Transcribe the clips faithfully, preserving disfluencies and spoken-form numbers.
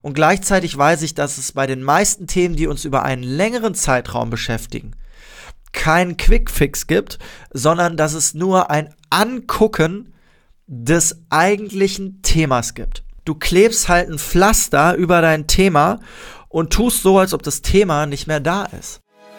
Und gleichzeitig weiß ich, dass es bei den meisten Themen, die uns über einen längeren Zeitraum beschäftigen, keinen Quick-Fix gibt, sondern dass es nur ein Angucken des eigentlichen Themas gibt. Du klebst halt ein Pflaster über dein Thema und tust so, als ob das Thema nicht mehr da ist.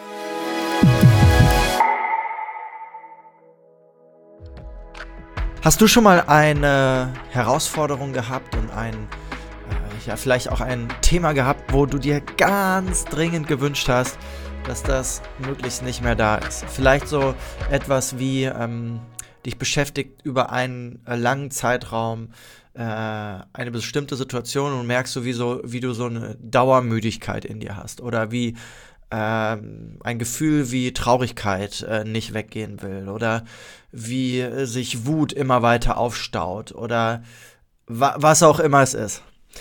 Hast du schon mal eine Herausforderung gehabt und ein, äh, ja, vielleicht auch ein Thema gehabt, wo du dir ganz dringend gewünscht hast, dass das möglichst nicht mehr da ist? Vielleicht so etwas wie ähm, dich beschäftigt über einen äh, langen Zeitraum äh, eine bestimmte Situation und merkst du, wie, so, wie du so eine Dauermüdigkeit in dir hast oder wie Ähm, ein Gefühl wie Traurigkeit äh, nicht weggehen will oder wie äh, sich Wut immer weiter aufstaut oder wa- was auch immer es ist.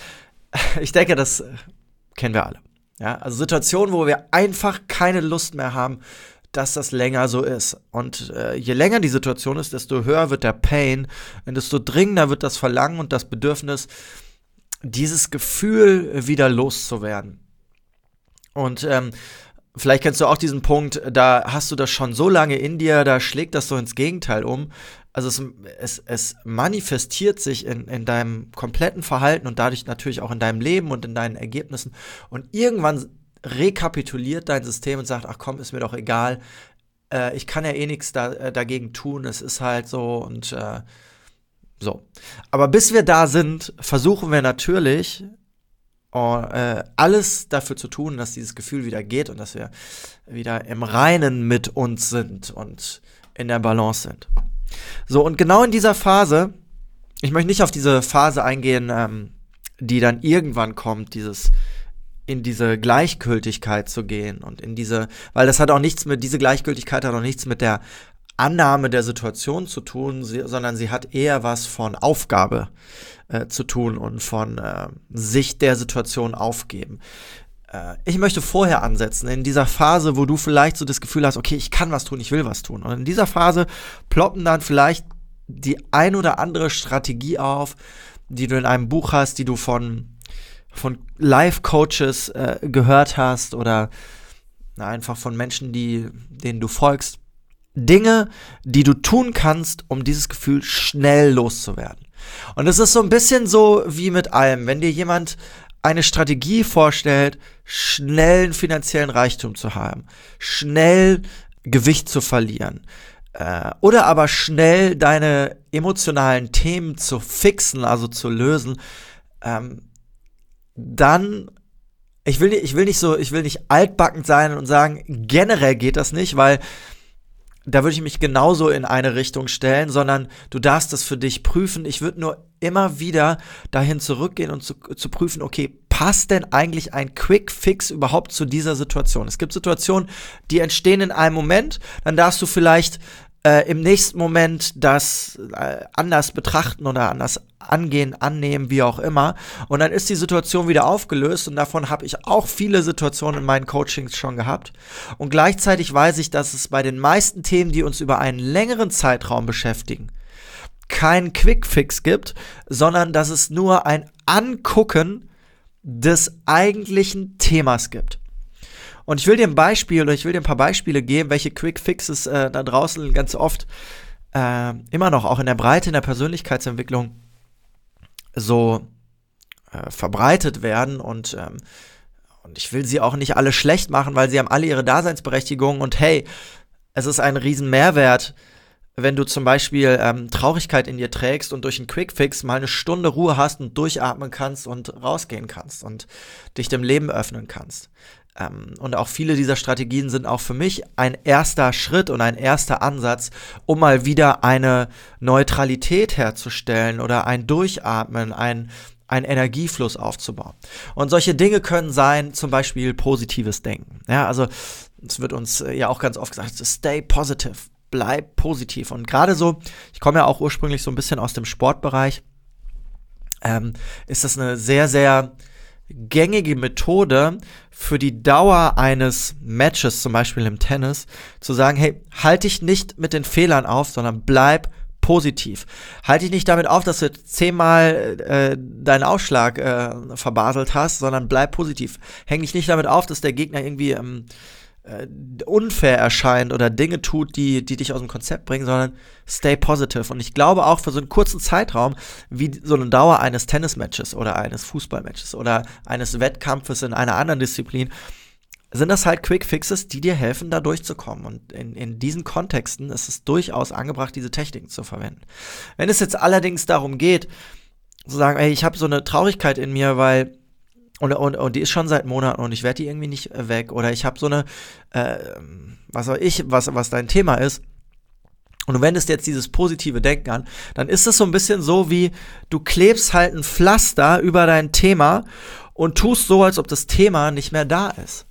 Ich denke, das äh, kennen wir alle. Ja? Also Situationen, wo wir einfach keine Lust mehr haben, dass das länger so ist. Und äh, je länger die Situation ist, desto höher wird der Pain, und desto dringender wird das Verlangen und das Bedürfnis, dieses Gefühl wieder loszuwerden. Und ähm, vielleicht kennst du auch diesen Punkt, da hast du das schon so lange in dir, da schlägt das so ins Gegenteil um. Also es, es, es manifestiert sich in, in deinem kompletten Verhalten und dadurch natürlich auch in deinem Leben und in deinen Ergebnissen. Und irgendwann rekapituliert dein System und sagt, ach komm, ist mir doch egal, äh, ich kann ja eh nichts da, äh, dagegen tun, es ist halt so und äh, so. Aber bis wir da sind, versuchen wir natürlich, Uh, äh, alles dafür zu tun, dass dieses Gefühl wieder geht und dass wir wieder im Reinen mit uns sind und in der Balance sind. So, und genau in dieser Phase, ich möchte nicht auf diese Phase eingehen, ähm, die dann irgendwann kommt, dieses in diese Gleichgültigkeit zu gehen und in diese, weil das hat auch nichts mit, diese Gleichgültigkeit hat auch nichts mit der Annahme der Situation zu tun, sie, sondern sie hat eher was von Aufgabe äh, zu tun und von äh, Sicht der Situation aufgeben. Äh, ich möchte vorher ansetzen, in dieser Phase, wo du vielleicht so das Gefühl hast, okay, ich kann was tun, ich will was tun. Und in dieser Phase ploppen dann vielleicht die ein oder andere Strategie auf, die du in einem Buch hast, die du von, von Life-Coaches äh, gehört hast oder na, einfach von Menschen, die, denen du folgst. Dinge, die du tun kannst, um dieses Gefühl schnell loszuwerden. Und es ist so ein bisschen so wie mit allem. Wenn dir jemand eine Strategie vorstellt, schnellen finanziellen Reichtum zu haben, schnell Gewicht zu verlieren äh, oder aber schnell deine emotionalen Themen zu fixen, also zu lösen, ähm, dann ich will, ich will nicht so, ich will nicht altbackend sein und sagen, generell geht das nicht, weil da würde ich mich genauso in eine Richtung stellen, sondern du darfst das für dich prüfen. Ich würde nur immer wieder dahin zurückgehen und zu, zu prüfen, okay, passt denn eigentlich ein Quick Fix überhaupt zu dieser Situation? Es gibt Situationen, die entstehen in einem Moment, dann darfst du vielleicht äh, im nächsten Moment das äh, anders betrachten oder anders angehen, annehmen, wie auch immer. Und dann ist die Situation wieder aufgelöst und davon habe ich auch viele Situationen in meinen Coachings schon gehabt. Und gleichzeitig weiß ich, dass es bei den meisten Themen, die uns über einen längeren Zeitraum beschäftigen, keinen Quick-Fix gibt, sondern dass es nur ein Angucken des eigentlichen Themas gibt. Und ich will dir ein Beispiel oder ich will dir ein paar Beispiele geben, welche Quick-Fixes äh, da draußen ganz oft äh, immer noch auch in der Breite, in der Persönlichkeitsentwicklung so äh, verbreitet werden und, ähm, und ich will sie auch nicht alle schlecht machen, weil sie haben alle ihre Daseinsberechtigung und hey, es ist ein riesen Mehrwert, wenn du zum Beispiel ähm, Traurigkeit in dir trägst und durch einen Quickfix mal eine Stunde Ruhe hast und durchatmen kannst und rausgehen kannst und dich dem Leben öffnen kannst. Ähm, und auch viele dieser Strategien sind auch für mich ein erster Schritt und ein erster Ansatz, um mal wieder eine Neutralität herzustellen oder ein Durchatmen, ein, ein Energiefluss aufzubauen. Und solche Dinge können sein, zum Beispiel positives Denken. Ja, also es wird uns ja auch ganz oft gesagt, stay positive, bleib positiv. Und gerade so, ich komme ja auch ursprünglich so ein bisschen aus dem Sportbereich, ähm, ist das eine sehr, sehr gängige Methode für die Dauer eines Matches, zum Beispiel im Tennis, zu sagen, hey, halt dich nicht mit den Fehlern auf, sondern bleib positiv. positiv. Halt dich nicht damit auf, dass du jetzt zehnmal äh, deinen Ausschlag äh, verbaselt hast, sondern bleib positiv. Häng dich nicht damit auf, dass der Gegner irgendwie ähm, äh, unfair erscheint oder Dinge tut, die, die dich aus dem Konzept bringen, sondern stay positive. Und ich glaube auch für so einen kurzen Zeitraum, wie so eine Dauer eines Tennismatches oder eines Fußballmatches oder eines Wettkampfes in einer anderen Disziplin, sind das halt Quick Fixes, die dir helfen, da durchzukommen. Und in, in diesen Kontexten ist es durchaus angebracht, diese Techniken zu verwenden. Wenn es jetzt allerdings darum geht, zu sagen, ey, ich habe so eine Traurigkeit in mir, weil und, und, und die ist schon seit Monaten und ich werde die irgendwie nicht weg, oder ich habe so eine, äh, was auch ich, was, was dein Thema ist, und du wendest jetzt dieses positive Denken an, dann ist es so ein bisschen so, wie du klebst halt ein Pflaster über dein Thema und tust so, als ob das Thema nicht mehr da ist.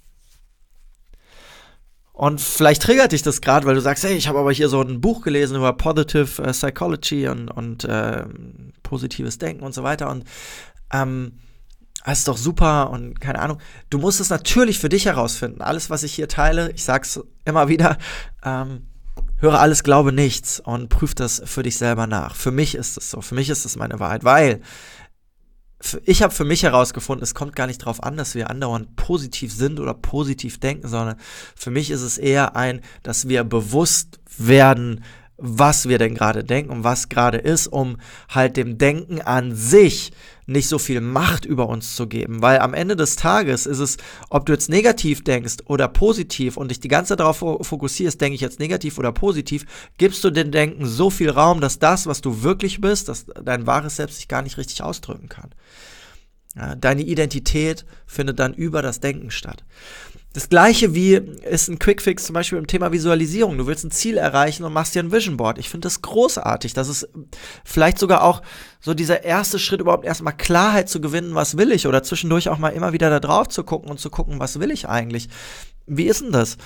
Und vielleicht triggert dich das gerade, weil du sagst, hey, ich habe aber hier so ein Buch gelesen über Positive äh, Psychology und, und äh, positives Denken und so weiter, und ähm, das ist doch super und keine Ahnung. Du musst es natürlich für dich herausfinden. Alles, was ich hier teile, ich sag's immer wieder, ähm, höre alles, glaube nichts und prüf das für dich selber nach. Für mich ist es so, für mich ist es meine Wahrheit, weil ich habe für mich herausgefunden, es kommt gar nicht darauf an, dass wir andauernd positiv sind oder positiv denken, sondern für mich ist es eher ein, dass wir bewusst werden, was wir denn gerade denken und was gerade ist, um halt dem Denken an sich nicht so viel Macht über uns zu geben. Weil am Ende des Tages ist es, ob du jetzt negativ denkst oder positiv und dich die ganze Zeit darauf fokussierst, denke ich jetzt negativ oder positiv, gibst du dem Denken so viel Raum, dass das, was du wirklich bist, dass dein wahres Selbst sich gar nicht richtig ausdrücken kann. Ja, deine Identität findet dann über das Denken statt. Das Gleiche wie ist ein Quickfix zum Beispiel im Thema Visualisierung. Du willst ein Ziel erreichen und machst dir ein Vision Board. Ich finde das großartig. Das ist vielleicht sogar auch so dieser erste Schritt, überhaupt erstmal Klarheit zu gewinnen, was will ich? Oder zwischendurch auch mal immer wieder da drauf zu gucken und zu gucken, was will ich eigentlich? Wie ist denn das?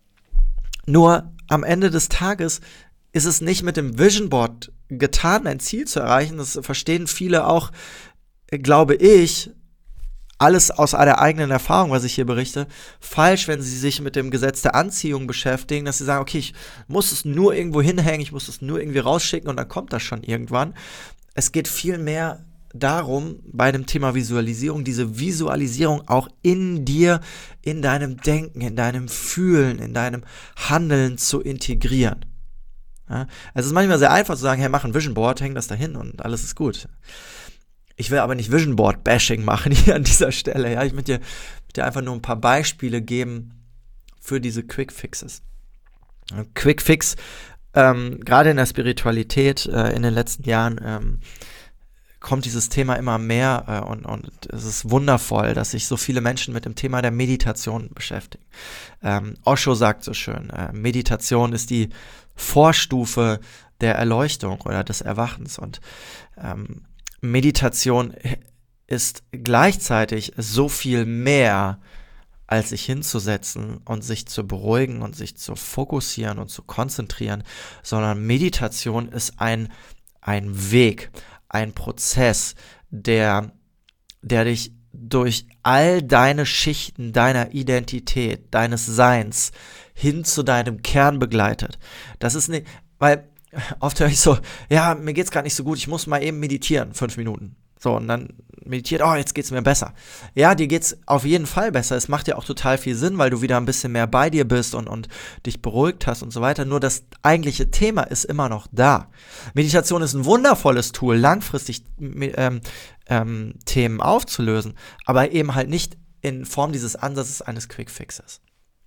Nur am Ende des Tages ist es nicht mit dem Vision Board getan, ein Ziel zu erreichen. Das verstehen viele auch, glaube ich, alles aus einer eigenen Erfahrung, was ich hier berichte, falsch, wenn sie sich mit dem Gesetz der Anziehung beschäftigen, dass sie sagen, okay, ich muss es nur irgendwo hinhängen, ich muss es nur irgendwie rausschicken und dann kommt das schon irgendwann. Es geht viel mehr darum, bei dem Thema Visualisierung, diese Visualisierung auch in dir, in deinem Denken, in deinem Fühlen, in deinem Handeln zu integrieren. Ja? Es ist manchmal sehr einfach zu sagen, hey, mach ein Vision Board, häng das dahin und alles ist gut. Ich will aber nicht Vision Board Bashing machen hier an dieser Stelle. Ja, ich möchte dir, dir einfach nur ein paar Beispiele geben für diese Quick Fixes. Quick Fix, ähm, gerade in der Spiritualität äh, in den letzten Jahren ähm, kommt dieses Thema immer mehr äh, und, und es ist wundervoll, dass sich so viele Menschen mit dem Thema der Meditation beschäftigen. Ähm, Osho sagt so schön, äh, Meditation ist die Vorstufe der Erleuchtung oder des Erwachens, und ähm, Meditation ist gleichzeitig so viel mehr, als sich hinzusetzen und sich zu beruhigen und sich zu fokussieren und zu konzentrieren, sondern Meditation ist ein, ein Weg, ein Prozess, der, der dich durch all deine Schichten deiner Identität, deines Seins hin zu deinem Kern begleitet. Das ist nicht, weil oft höre ich so, ja, mir geht's gerade nicht so gut, ich muss mal eben meditieren, fünf Minuten. So, und dann meditiert, oh, jetzt geht's mir besser. Ja, dir geht's auf jeden Fall besser. Es macht ja auch total viel Sinn, weil du wieder ein bisschen mehr bei dir bist und, und dich beruhigt hast und so weiter. Nur das eigentliche Thema ist immer noch da. Meditation ist ein wundervolles Tool, langfristig ähm, ähm, Themen aufzulösen, aber eben halt nicht in Form dieses Ansatzes eines Quick Fixes.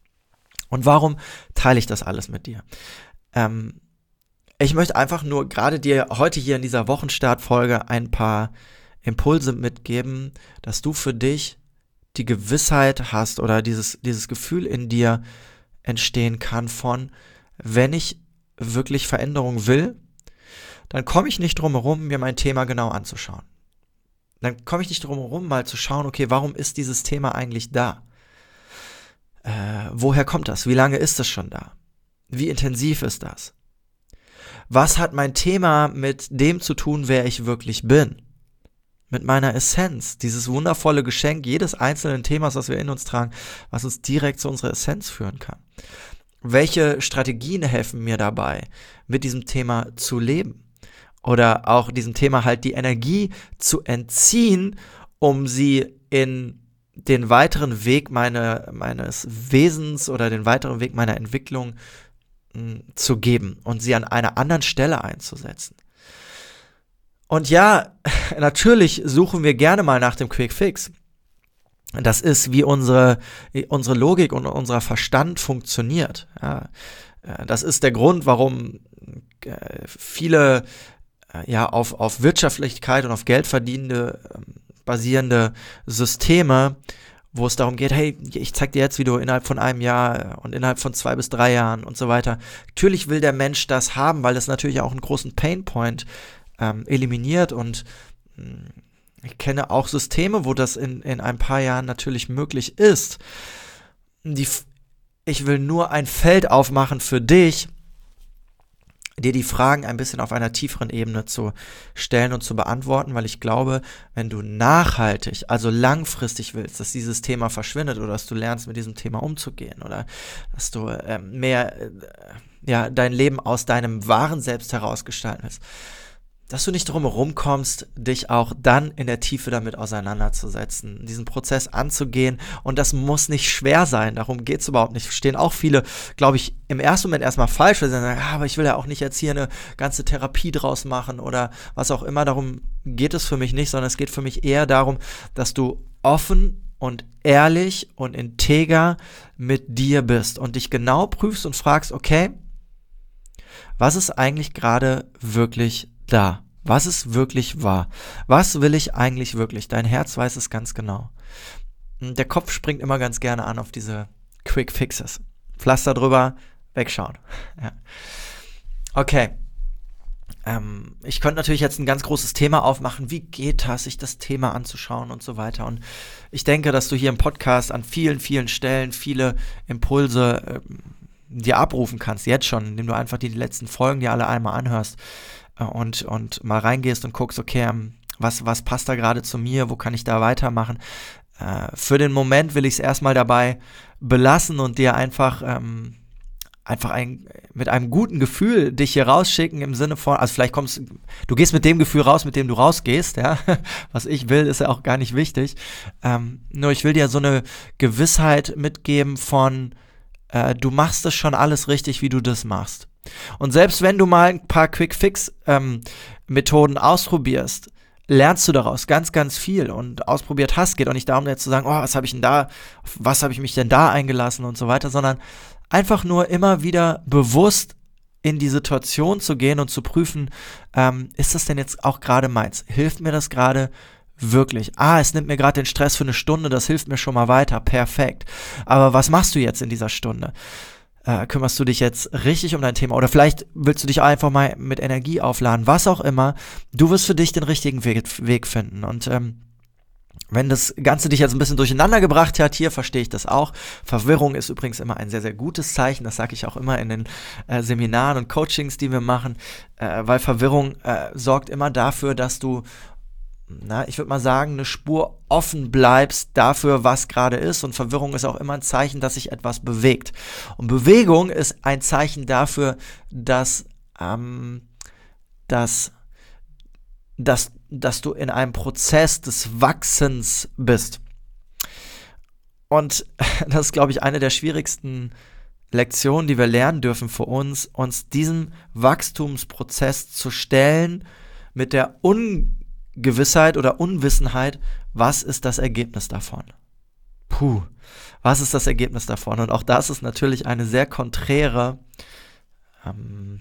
Und warum teile ich das alles mit dir? Ähm, Ich möchte einfach nur gerade dir heute hier in dieser Wochenstartfolge ein paar Impulse mitgeben, dass du für dich die Gewissheit hast oder dieses, dieses Gefühl in dir entstehen kann von, wenn ich wirklich Veränderung will, dann komme ich nicht drum herum, mir mein Thema genau anzuschauen. Dann komme ich nicht drum herum, mal zu schauen, okay, warum ist dieses Thema eigentlich da? Äh, woher kommt das? Wie lange ist es schon da? Wie intensiv ist das? Was hat mein Thema mit dem zu tun, wer ich wirklich bin? Mit meiner Essenz, dieses wundervolle Geschenk jedes einzelnen Themas, was wir in uns tragen, was uns direkt zu unserer Essenz führen kann. Welche Strategien helfen mir dabei, mit diesem Thema zu leben? oder auch diesem Thema halt die Energie zu entziehen, um sie in den weiteren Weg meine, meines Wesens oder den weiteren Weg meiner Entwicklung mh, zu geben und sie an einer anderen Stelle einzusetzen. Und ja, natürlich suchen wir gerne mal nach dem Quick Fix. Das ist, wie unsere, unsere Logik und unser Verstand funktioniert. Ja, das ist der Grund, warum viele ja, auf, auf Wirtschaftlichkeit und auf Geld verdienende basierende Systeme, wo es darum geht, hey, ich zeig dir jetzt, wie du innerhalb von einem Jahr und innerhalb von zwei bis drei Jahren und so weiter. Natürlich will der Mensch das haben, weil das natürlich auch einen großen Painpoint ähm, eliminiert und mh, ich kenne auch Systeme, wo das in, in ein paar Jahren natürlich möglich ist. Die, ich will nur ein Feld aufmachen für dich, dir die Fragen ein bisschen auf einer tieferen Ebene zu stellen und zu beantworten, weil ich glaube, wenn du nachhaltig, also langfristig willst, dass dieses Thema verschwindet oder dass du lernst, mit diesem Thema umzugehen oder dass du äh, mehr äh, ja, dein Leben aus deinem wahren Selbst herausgestalten willst, dass du nicht drum herum kommst, dich auch dann in der Tiefe damit auseinanderzusetzen, diesen Prozess anzugehen. Und das muss nicht schwer sein, darum geht es überhaupt nicht. Verstehen auch viele, glaube ich, im ersten Moment erstmal falsch, weil sie sagen, ah, aber ich will ja auch nicht jetzt hier eine ganze Therapie draus machen oder was auch immer. Darum geht es für mich nicht, sondern es geht für mich eher darum, dass du offen und ehrlich und integer mit dir bist und dich genau prüfst und fragst, okay, was ist eigentlich gerade wirklich da? Was ist wirklich wahr? Was will ich eigentlich wirklich? Dein Herz weiß es ganz genau. Der Kopf springt immer ganz gerne an auf diese Quick Fixes. Pflaster drüber, wegschauen. Ja. Okay. Ähm, ich könnte natürlich jetzt ein ganz großes Thema aufmachen. Wie geht das, sich das Thema anzuschauen und so weiter. Und ich denke, dass du hier im Podcast an vielen, vielen Stellen viele Impulse äh, dir abrufen kannst, jetzt schon, indem du einfach die, die letzten Folgen dir alle einmal anhörst. Und, und mal reingehst und guckst, okay, was, was passt da gerade zu mir, wo kann ich da weitermachen. Äh, für den Moment will ich es erstmal dabei belassen und dir einfach, ähm, einfach ein, mit einem guten Gefühl dich hier rausschicken im Sinne von, also vielleicht kommst du, gehst mit dem Gefühl raus, mit dem du rausgehst, ja, was ich will, ist ja auch gar nicht wichtig. Ähm, nur ich will dir so eine Gewissheit mitgeben von, äh, du machst das schon alles richtig, wie du das machst. Und selbst wenn du mal ein paar Quick-Fix-Methoden ähm, ausprobierst, lernst du daraus ganz, ganz viel und ausprobiert hast. Geht auch nicht darum, jetzt zu sagen, oh, was habe ich denn da, auf was habe ich mich denn da eingelassen und so weiter, sondern einfach nur immer wieder bewusst in die Situation zu gehen und zu prüfen, ähm, ist das denn jetzt auch gerade meins? Hilft mir das gerade wirklich? Ah, es nimmt mir gerade den Stress für eine Stunde, das hilft mir schon mal weiter, perfekt. Aber was machst du jetzt in dieser Stunde? Äh, kümmerst du dich jetzt richtig um dein Thema oder vielleicht willst du dich einfach mal mit Energie aufladen, was auch immer. Du wirst für dich den richtigen Weg, Weg finden und ähm, wenn das Ganze dich jetzt ein bisschen durcheinander gebracht hat, hier verstehe ich das auch. Verwirrung ist übrigens immer ein sehr, sehr gutes Zeichen, das sage ich auch immer in den äh, Seminaren und Coachings, die wir machen, äh, weil Verwirrung äh, sorgt immer dafür, dass du Na, ich würde mal sagen, eine Spur offen bleibst dafür, was gerade ist. Und Verwirrung ist auch immer ein Zeichen, dass sich etwas bewegt. Und Bewegung ist ein Zeichen dafür, dass, ähm, dass, dass, dass du in einem Prozess des Wachsens bist. Und das ist, glaube ich, eine der schwierigsten Lektionen, die wir lernen dürfen für uns, uns diesem Wachstumsprozess zu stellen mit der Un Gewissheit oder Unwissenheit, was ist das Ergebnis davon? Puh, was ist das Ergebnis davon? Und auch das ist natürlich eine sehr konträre, ähm,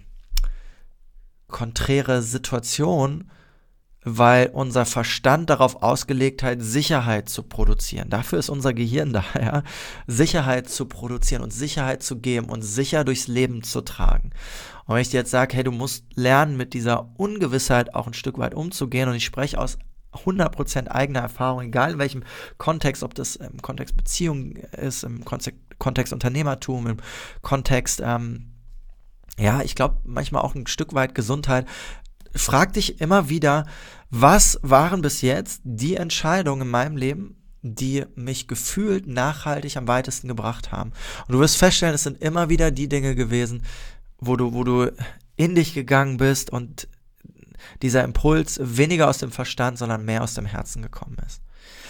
konträre Situation, weil unser Verstand darauf ausgelegt hat, Sicherheit zu produzieren. Dafür ist unser Gehirn da, ja? Sicherheit zu produzieren und Sicherheit zu geben und sicher durchs Leben zu tragen. Und wenn ich dir jetzt sage, hey, du musst lernen, mit dieser Ungewissheit auch ein Stück weit umzugehen und ich spreche aus hundert Prozent eigener Erfahrung, egal in welchem Kontext, ob das im Kontext Beziehung ist, im Kontext, Kontext Unternehmertum, im Kontext, ähm, ja, ich glaube manchmal auch ein Stück weit Gesundheit, frag dich immer wieder, was waren bis jetzt die Entscheidungen in meinem Leben, die mich gefühlt nachhaltig am weitesten gebracht haben. Und du wirst feststellen, es sind immer wieder die Dinge gewesen, wo du, wo du in dich gegangen bist und dieser Impuls weniger aus dem Verstand, sondern mehr aus dem Herzen gekommen ist.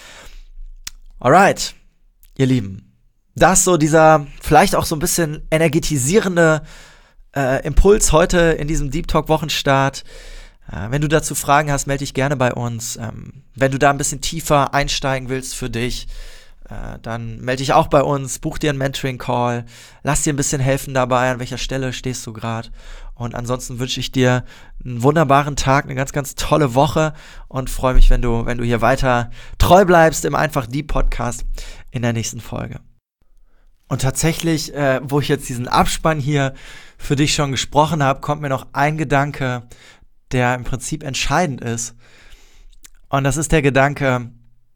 Alright, ihr Lieben, das so dieser vielleicht auch so ein bisschen energetisierende äh, Impuls heute in diesem Deep Talk Wochenstart. Äh, wenn du dazu Fragen hast, melde dich gerne bei uns. Ähm, wenn du da ein bisschen tiefer einsteigen willst für dich, äh, dann melde dich auch bei uns, buch dir einen Mentoring-Call, lass dir ein bisschen helfen dabei, an welcher Stelle stehst du gerade. Und ansonsten wünsche ich dir einen wunderbaren Tag, eine ganz, ganz tolle Woche und freue mich, wenn du, wenn du hier weiter treu bleibst im Einfach Deep Podcast in der nächsten Folge. Und tatsächlich, äh, wo ich jetzt diesen Abspann hier für dich schon gesprochen habe, kommt mir noch ein Gedanke, der im Prinzip entscheidend ist. Und das ist der Gedanke,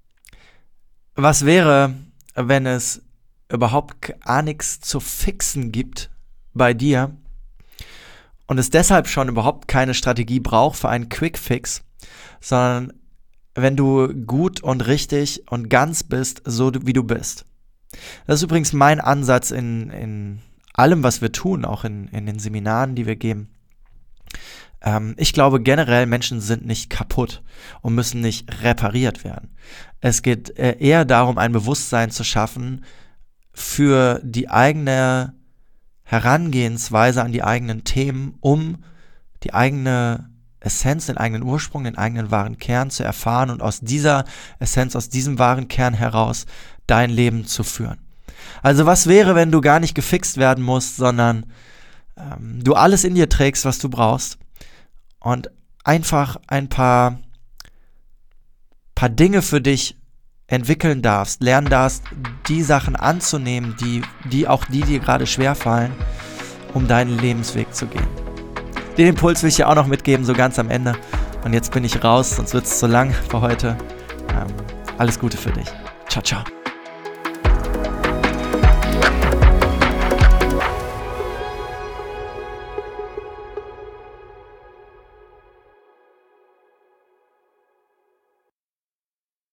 was wäre, wenn es überhaupt gar nichts zu fixen gibt bei dir und es deshalb schon überhaupt keine Strategie braucht für einen Quick-Fix, sondern wenn du gut und richtig und ganz bist, so wie du bist. Das ist übrigens mein Ansatz in, in allem, was wir tun, auch in, in den Seminaren, die wir geben. Ähm, ich glaube generell, Menschen sind nicht kaputt und müssen nicht repariert werden. Es geht äh, eher darum, ein Bewusstsein zu schaffen für die eigene Herangehensweise an die eigenen Themen, um die eigene Essenz, den eigenen Ursprung, den eigenen wahren Kern zu erfahren und aus dieser Essenz, aus diesem wahren Kern heraus dein Leben zu führen. Also was wäre, wenn du gar nicht gefixt werden musst, sondern ähm, du alles in dir trägst, was du brauchst und einfach ein paar, paar Dinge für dich entwickeln darfst, lernen darfst, die Sachen anzunehmen, die, die auch die dir gerade schwerfallen, um deinen Lebensweg zu gehen. Den Impuls will ich dir auch noch mitgeben, so ganz am Ende. Und jetzt bin ich raus, sonst wird es zu lang für heute. Ähm, alles Gute für dich. Ciao, ciao.